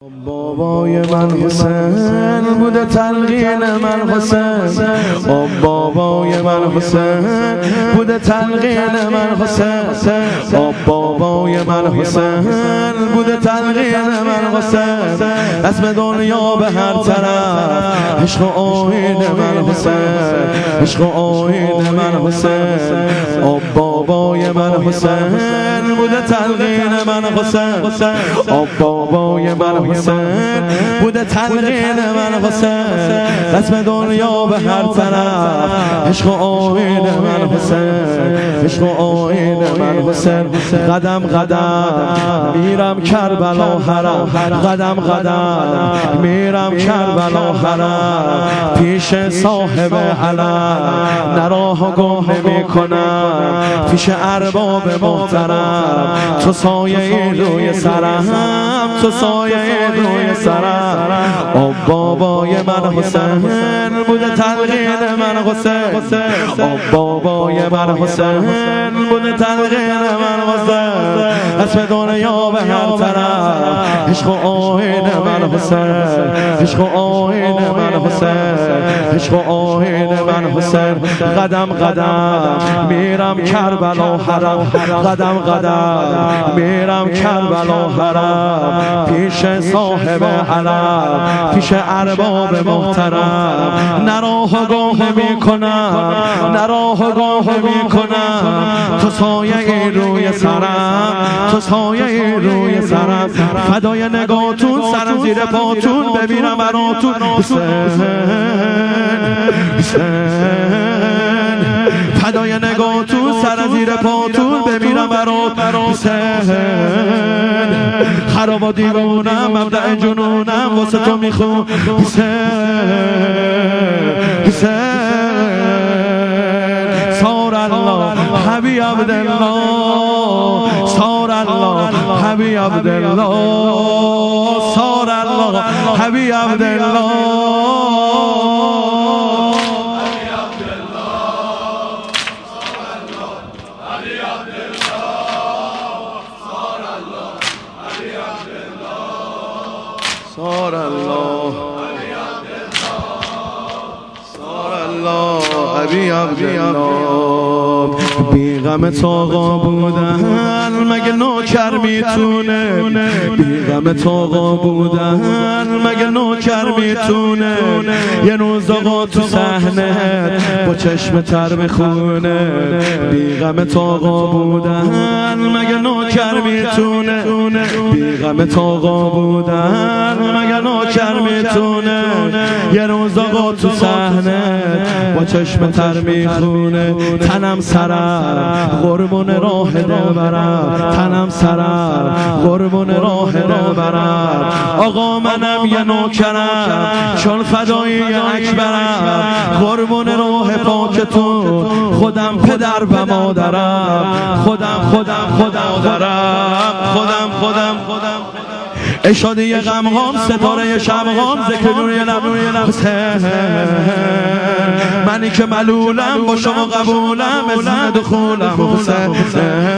بابای من حسین بوده تلقین من حسین. بابای من حسین بوده تلقین من حسین. بابای من حسین بوده تلقین من حسین. اسم دنیا به هر طرف عشق و آیین من حسین. عشق و آیین من حسین. بابای من حسین بوده تلقین من حسین. بابای من حسین بوده تلقین من حسین. رسم دنیا به هر طرف عشق و آیین من حسین. عشق و آیین من حسین. قدم قدم میرم کربلا حرم. قدم قدم میرم کربلا حرم. پیش صاحب علم نراه گم نمی کنم. پیش ارباب محترم تو سایه روی سرم. تو سایه روی سرم. بابای من حسین بوده تلقین من حسین. بابای من حسین بوده تلقین من حسین. اسم دنیا به هر طرف عشق و آیین من حسین. عشق و آیین من حسین. عشق و آیین من حسین. قدم قدم میرم کربلا حرم. قدم قدم میرم کربلا حرم. پیش صاحب علم پیش ارباب محترم نراه گاه می کنم. نراه گاه می کنم. تو سایه روی سرم. تو سایه روی سرم. فدای نگاهتون سرم زیر پاتون ببینم براتون حسین. فدای نگاهتون سرم زیر پاتون ببینم براتون حسین. خراب و دیوونم مبدأ جنونم واسه تو میخون حسین. حسین صار الله حبی عبدالله. صار الله حبی عبدالله. صار الله حبی عبدالله. صار الله صار الله ابی عبدالله. بی غم آقا بودن مگه نوکر میتونه. بی غم آقا بودن مگه نوکر میتونه. یه روز آقا تو صحنه با چشم تر میخونه. بی غم آقا بودن مگه نوکر میتونه. بی غم آقا بودن مگه نوکر میتونه. یه روز آقا تو صحنه با چشم تر میخونه. تنم سرم قربون راه دلبرم. تنم سرم قربون راه دلبرم. آقا منم یه نوکرم چون فدایی اکبرم. قربون راه پاک تو خودم پدر و مادرم. خودم دارم. خودم اشادی غمغام ستاره شبغام ذکر نوری لب حسین. منی که ملولم با شما قبولم ازن دخولم حسین.